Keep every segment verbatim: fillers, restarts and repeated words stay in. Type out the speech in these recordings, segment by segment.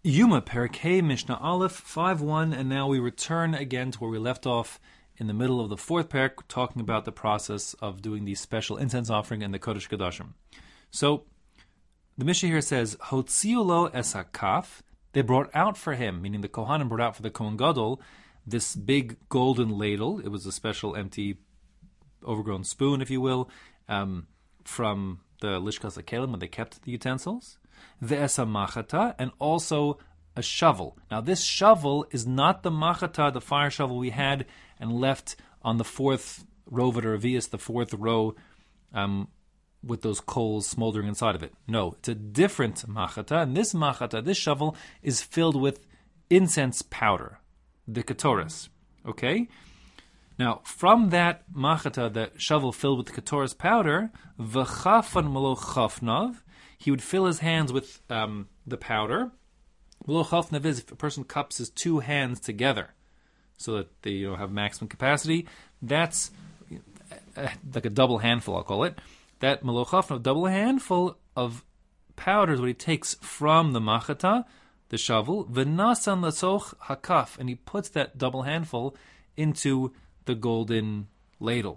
Yuma, Perkei, Mishnah Aleph, five one, and now we return again to where we left off in the middle of the fourth parak, talking about the process of doing the special incense offering in the Kodesh Kodashim. So, the Mishnah here says, Hotziu lo es hakaf, they brought out for him, meaning the Kohanim brought out for the Kohen Gadol, this big golden ladle. It was a special empty, overgrown spoon, if you will, um, from the Lishkas HaKelim, when they kept the utensils. Ve'esa machata, and also a shovel. Now this shovel is not the machata, the fire shovel we had and left on the fourth row of Revius, the fourth row, um, with those coals smoldering inside of it. No, it's a different machata, and this machata, this shovel, is filled with incense powder, the ketoris. Okay? Now, from that machata, the shovel filled with the ketoris powder, v'chafan malo chafnav, he would fill his hands with um, the powder. Malo chafnav is if a person cups his two hands together so that they you know, have maximum capacity. That's uh, like a double handful, I'll call it. That malo chafnav, double handful of powder is what he takes from the machata, the shovel, v'nasan lasoch hakaf, and he puts that double handful into the golden ladle.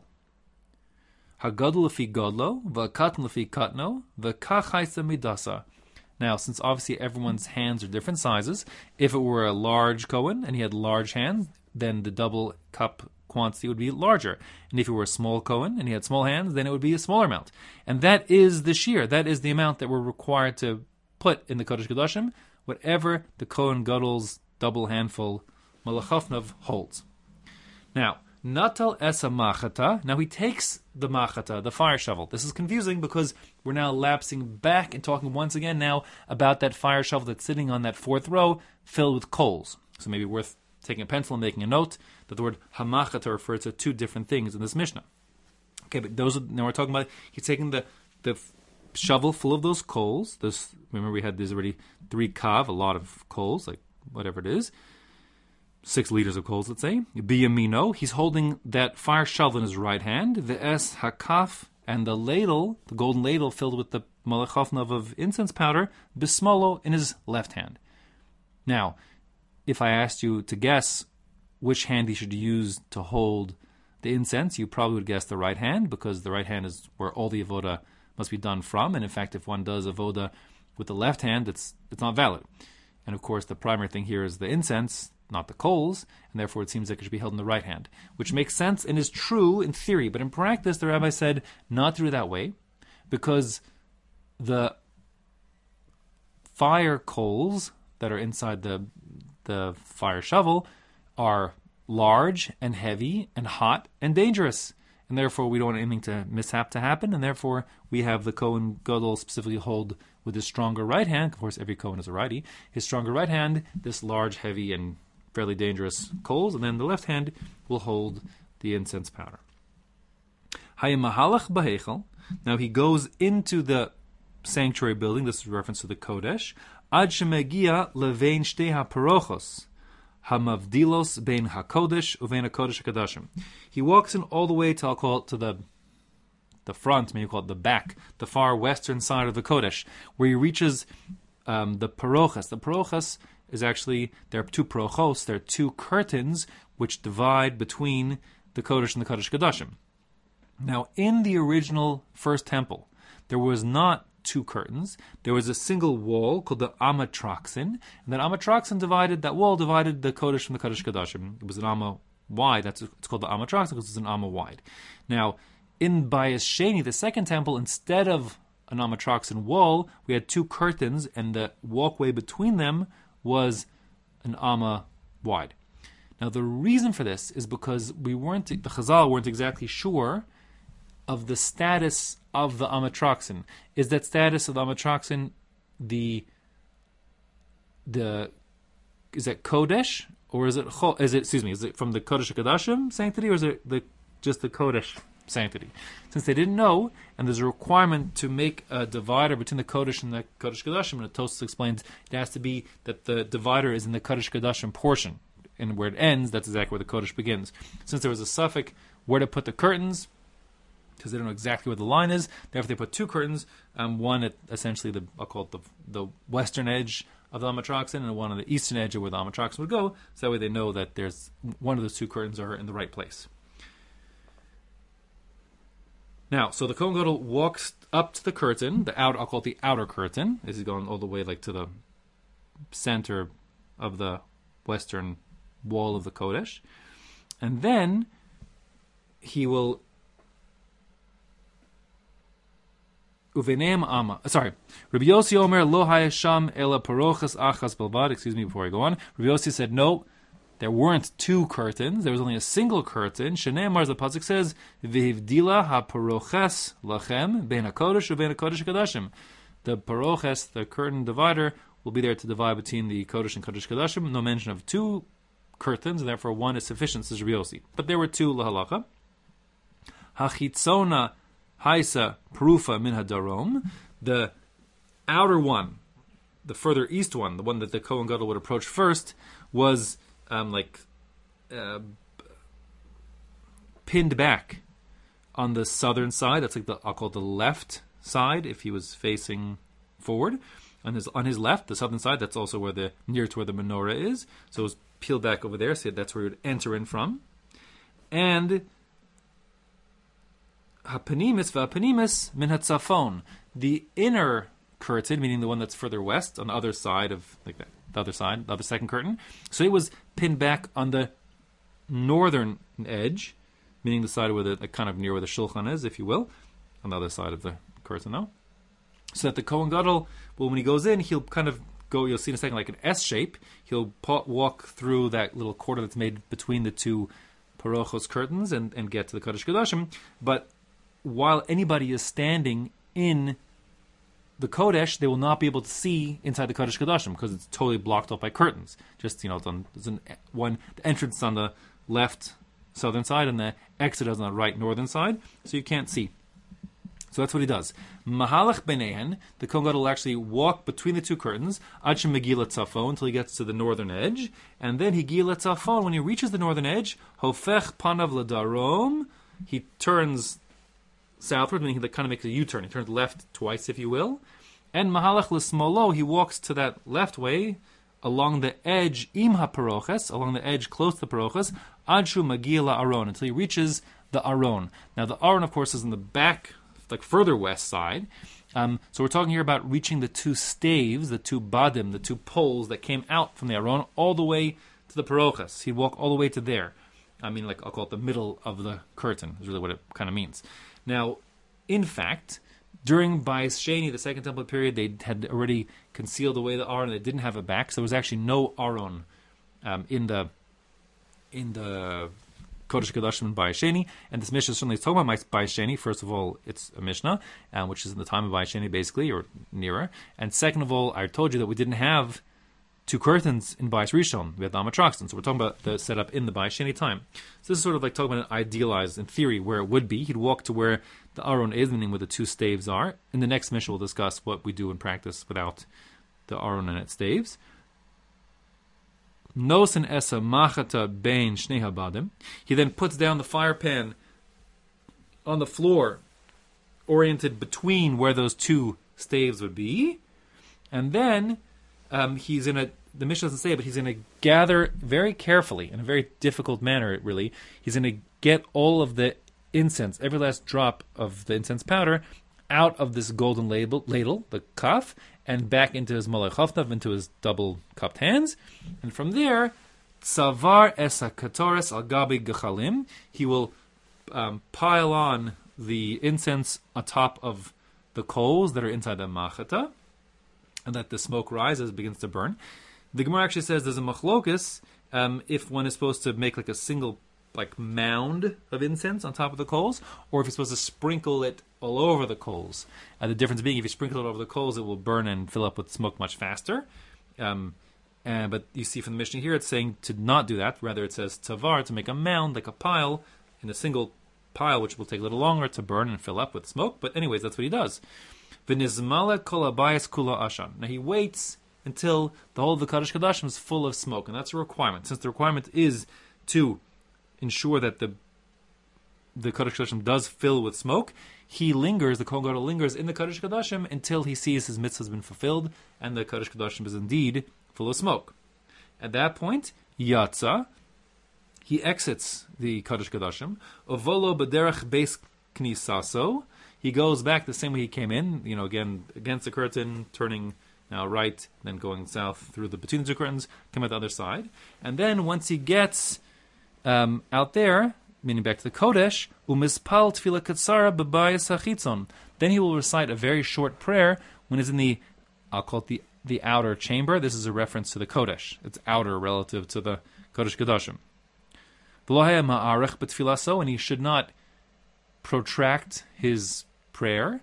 Hagadol lefi godlo, v'katan lefi katno, v'kachaisa midasa. Now, since obviously everyone's hands are different sizes, if it were a large Kohen and he had large hands, then the double cup quantity would be larger. And if it were a small Kohen and he had small hands, then it would be a smaller amount. And that is the shear. That is the amount that we're required to put in the Kodesh Kodashim, whatever the Kohen Gadol's double handful malachafnav holds. Now, Natal esa machata. Now he takes the machata, the fire shovel. This is confusing because we're now lapsing back and talking once again now about that fire shovel that's sitting on that fourth row filled with coals. So maybe worth taking a pencil and making a note that the word hamachata refers to two different things in this Mishnah. Okay, but those are, now we're talking about, he's taking the, the shovel full of those coals. This, remember we had, there's already three kav, a lot of coals, like whatever it is. Six liters of coals, let's say. Biyamino, he's holding that fire shovel in his right hand. The es hakaf, and the ladle, the golden ladle filled with the malachafnav of incense powder, bismolo, in his left hand. Now, if I asked you to guess which hand he should use to hold the incense, you probably would guess the right hand, because the right hand is where all the avoda must be done from. And in fact, if one does avoda with the left hand, it's it's not valid. And of course, the primary thing here is the incense, not the coals, and therefore it seems like it should be held in the right hand, which makes sense and is true in theory, but in practice the rabbi said not to do it that way, because the fire coals that are inside the the fire shovel are large and heavy and hot and dangerous, and therefore we don't want anything to mishap to happen, and therefore we have the Kohen Gadol specifically hold with his stronger right hand. Of course, every Kohen is a righty. His stronger right hand, this large, heavy, and fairly dangerous coals, and then the left hand will hold the incense powder. Hayamahalach bahechel. Now he goes into the sanctuary building. This is a reference to the Kodesh. Ad shemegia levein shtei haparochos hamavdilos bein hakodesh uvein hakodesh hakadashim. He walks in all the way to, I'll call it, to the the front, maybe call it the back, the far western side of the Kodesh, where he reaches um, the parochas. The parochas is actually, there are two parochos, there are two curtains which divide between the Kodesh and the Kodesh Kodashim. Now, in the original first temple, there was not two curtains. There was a single wall called the Amatroxin, and that Amatroxin divided, that wall divided the Kodesh from the Kodesh Kodashim. It was an Amma wide, that's it's called the Amatroxin because it's an Amma wide. Now, in Bayis Sheni, the second temple, instead of an Amatroxin wall, we had two curtains, and the walkway between them was an amma wide. Now the reason for this is because we weren't, the Chazal weren't exactly sure of the status of the Amatroxin. Is that status of the Amatroxin the the is it Kodesh or is it is it excuse me is it from the Kodesh HaKodashim sanctity or is it the just the Kodesh sanctity? Since they didn't know, and there's a requirement to make a divider between the Kodesh and the Kodesh Kodashim, and the Tosfos explains it has to be that the divider is in the Kodesh Kodashim portion, and where it ends, that's exactly where the Kodesh begins. Since there was a suffix where to put the curtains, because they don't know exactly where the line is, therefore they put two curtains, um, one at essentially the, I'll call it the, the western edge of the Amatroxin and one on the eastern edge of where the Amatroxin would go, so that way they know that there's one of those two curtains are in the right place. Now, so the Kohen Gadol walks up to the curtain, the outer, I'll call it the outer curtain. This is going all the way like to the center of the western wall of the Kodesh. And then he will Uvenem Ama. Sorry. Rabbi Yossi Omer Lo Hayasham Ela Parochas Achas Belvad. Excuse me before I go on. Rabbi Yossi said no. There weren't two curtains. There was only a single curtain. Shene'emar, the pasuk says, "V'hivdila haparoches lachem bein hakodesh u'bein hakodesh kadashim." The paroches, the curtain divider, will be there to divide between the kodesh and kodesh kadashim. No mention of two curtains, and therefore one is sufficient, says Rabbi Yossi. But there were two lahalacha. Hachitzona haisa perufa min hadarom. The outer one, the further east one, the one that the Kohen Gadol would approach first, was Um, like uh, pinned back on the southern side. That's like the I'll call it the left side if he was facing forward. On his on his left, the southern side, that's also where the near to where the menorah is. So it was peeled back over there. So that's where he would enter in from. And hapanimis v'hapanimis min hatzafon, the inner curtain, meaning the one that's further west on the other side of like that. The other side, the other second curtain. So it was pinned back on the northern edge, meaning the side where the like, kind of near where the shulchan is, if you will, on the other side of the curtain, though. So that the Kohen Gadol, well, when he goes in, he'll kind of go. You'll see in a second, like an S shape. He'll walk through that little quarter that's made between the two parochos curtains and, and get to the Kodesh Kodashim. But while anybody is standing in the Kodesh, they will not be able to see inside the Kodesh Kodashim because it's totally blocked off by curtains. Just, you know, it's on, there's an, one, the entrance on the left southern side and the exit is on the right northern side, so you can't see. So that's what he does. Mahalach Benehen, the Kohen Gadol will actually walk between the two curtains, Ad Shemegila Tzafon, until he gets to the northern edge, and then he Gila Tzafon, when he reaches the northern edge, Hofech Panav L'Darom, he turns southward, meaning he kind of makes a U-turn. He turns left twice, if you will. And Mahalach L'Smolo, he walks to that left way along the edge, Im HaParoches, along the edge close to the Paroches, Adshu Magila Aron, until he reaches the Aron. Now, the Aron, of course, is in the back, like further west side. Um, so we're talking here about reaching the two staves, the two badim, the two poles that came out from the Aron all the way to the Paroches. He'd walk all the way to there. I mean, like I'll call it the middle of the curtain, is really what it kind of means. Now, in fact, during Bais Sheni, the Second Temple period, they had already concealed away the Aron. They didn't have a back, so there was actually no Aron um, in the in the Kodesh Kodashim and Bais Sheni. And this Mishnah certainly is talking about Bais Sheni. First of all, it's a Mishnah, um, which is in the time of Bais Sheni, basically, or nearer. And second of all, I told you that we didn't have two curtains in Bais Rishon. We had the Amatroxin. So we're talking about the setup in the Bais Sheni time. So this is sort of like talking about an idealized, in theory, where it would be. He'd walk to where the Aron is, meaning where the two staves are. In the next Mishnah, we'll discuss what we do in practice without the Aron and its staves. Nosen esa machata bein shnei habadim. He then puts down the fire pan on the floor, oriented between where those two staves would be. And then Um, he's in a, the Mishnah doesn't say it, but he's going to gather very carefully, in a very difficult manner, really. He's going to get all of the incense, every last drop of the incense powder, out of this golden ladle, ladle the kaf, and back into his malach hafnav, into his double-cupped hands. And from there, tzavar esa katores al gabi gechalim, he will um, pile on the incense on top of the coals that are inside the machata, and that the smoke rises, begins to burn. The Gemara actually says there's a machlokus um, if one is supposed to make like a single like mound of incense on top of the coals, or if you're supposed to sprinkle it all over the coals. Uh, the difference being, if you sprinkle it over the coals, it will burn and fill up with smoke much faster. Um, and, but you see from the Mishnah here, it's saying to not do that. Rather, it says tavar, to make a mound, like a pile, in a single pile, which will take a little longer to burn and fill up with smoke. But anyways, that's what he does. V'nizmala kol habayis kula ashan. Now he waits until the whole of the Kodesh Kodashim is full of smoke, and that's a requirement. Since the requirement is to ensure that the the Kodesh Kodashim does fill with smoke, he lingers, the Kohen Gadol lingers in the Kodesh Kodashim until he sees his mitzvah has been fulfilled and the Kodesh Kodashim is indeed full of smoke. At that point, Yatza, he exits the Kodesh Kodashim. Ovolo b'derech beis knisaso, he goes back the same way he came in, you know, again, against the curtain, turning now right, then going south through the between the two curtains, come out the other side. And then once he gets um, out there, meaning back to the Kodesh, umispal tefillah katsara b'bayis hachitzon. Then he will recite a very short prayer when he's in the, I'll call it the, the outer chamber. This is a reference to the Kodesh. It's outer relative to the Kodesh Kodashim. V'lohaya ma'arech b'tfilaso, and he should not protract his prayer.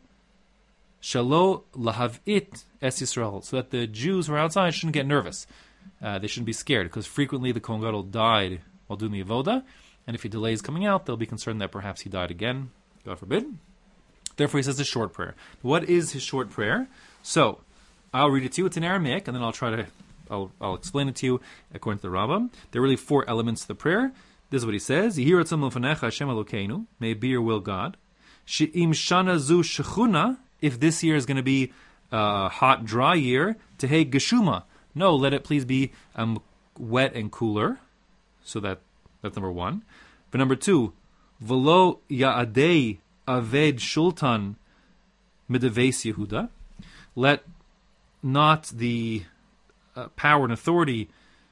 Shalo lahavit es Yisrael, so that the Jews who are outside shouldn't get nervous. Uh, they shouldn't be scared, because frequently the Kohen Gadol died while doing the avoda, and if he delays coming out, they'll be concerned that perhaps he died again. God forbid. Therefore, he says a short prayer. What is his short prayer? So, I'll read it to you. It's in Aramaic, and then I'll try to, I'll, I'll explain it to you according to the Rambam. There are really four elements to the prayer. This is what he says: Yehi ratzon lefanecha Hashem Elokeinu, may it be your will, God. She'im shana zu shechuna, if this year is going to be a hot, dry year, tehei geshuma. No, let it please be um, wet and cooler. So that that's number one. But number two, v'lo ya'adei aved shultan midaves Yehuda. Let not the uh, power and authority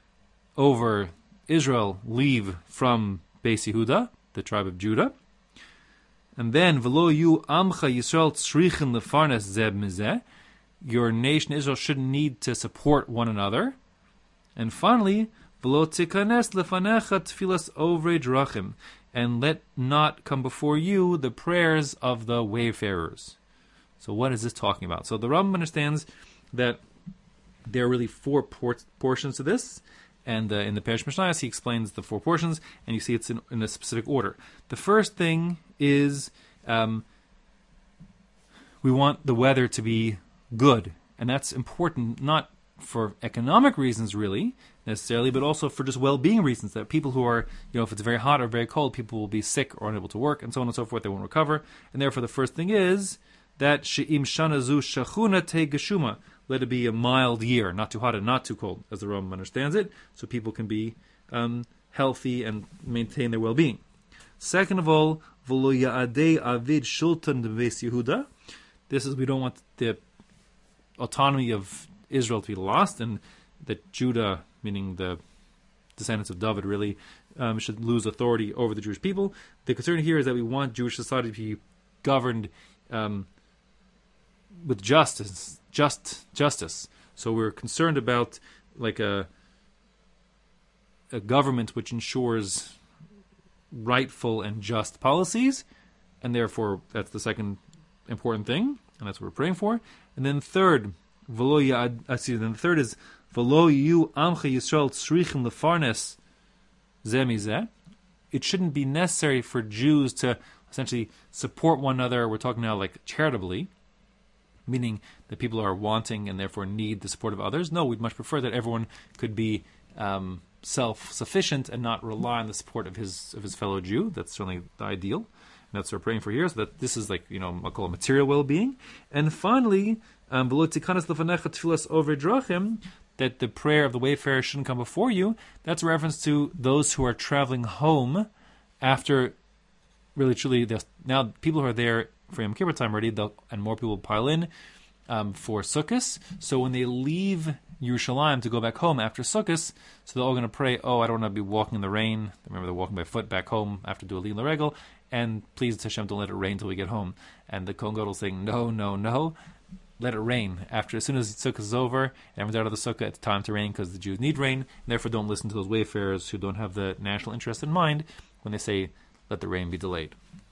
over Israel leave from Beis Yehuda, the tribe of Judah. And then, v'lo yu amcha Yisrael tzrichen lefarnes zeb mizeh. Your nation Israel shouldn't need to support one another. And finally, v'lo tikanes lefanecha tfilas ovrei drachim, and let not come before you the prayers of the wayfarers. So what is this talking about? So the Rambam understands that there are really four por- portions to this, and uh, in the Perush Mishnayos he explains the four portions, and you see it's in, in a specific order. The first thing is um, we want the weather to be good, and that's important not for economic reasons really necessarily, but also for just well-being reasons, that people who are, you know, if it's very hot or very cold, people will be sick or unable to work, and so on and so forth, they won't recover. And therefore the first thing is that she'im shana zu shachuna te geshuma, let it be a mild year, not too hot and not too cold, as the Rambam understands it, so people can be um, healthy and maintain their well-being. Second of all, v'lo ya'adei avid shultan beis Yehuda. This is, we don't want the autonomy of Israel to be lost, and that Judah, meaning the descendants of David, really um, should lose authority over the Jewish people. The concern here is that we want Jewish society to be governed um, with justice, just justice. So we're concerned about like a a government which ensures rightful and just policies, and therefore that's the second important thing, and that's what we're praying for. And then third, v'lo ya'ad, excuse me, then the third is v'lo yu amcha Yisrael tzrichim lefarnes zeh mizeh. It shouldn't be necessary for Jews to essentially support one another. We're talking now like charitably, meaning that people are wanting and therefore need the support of others. No, we'd much prefer that everyone could be um, self-sufficient and not rely on the support of his of his fellow Jew. That's certainly the ideal. And that's what we're praying for here, so that this is like, you know, I'll call it material well-being. And finally, um, that the prayer of the wayfarer shouldn't come before you. That's a reference to those who are traveling home after, really truly, now people who are there for Yom Kippur time already, and more people pile in um, for Sukkot. So when they leave Yerushalayim to go back home after Sukkot, so they're all going to pray, oh, I don't want to be walking in the rain. Remember, they're walking by foot back home after do a Lila Regel, and please Hashem, don't let it rain until we get home. And the Kohen Gadol is saying, no, no, no, let it rain. After, as soon as Sukkot is over, and everyone's out of the Sukkah, it's time to rain because the Jews need rain, and therefore don't listen to those wayfarers who don't have the national interest in mind when they say, let the rain be delayed.